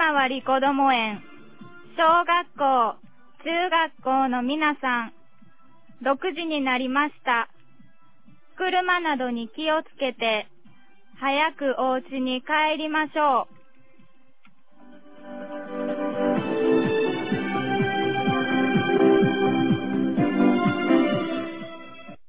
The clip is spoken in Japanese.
回りこども園、小学校、中学校の皆さん、6時になりました。車などに気をつけて、早くお家に帰りましょう。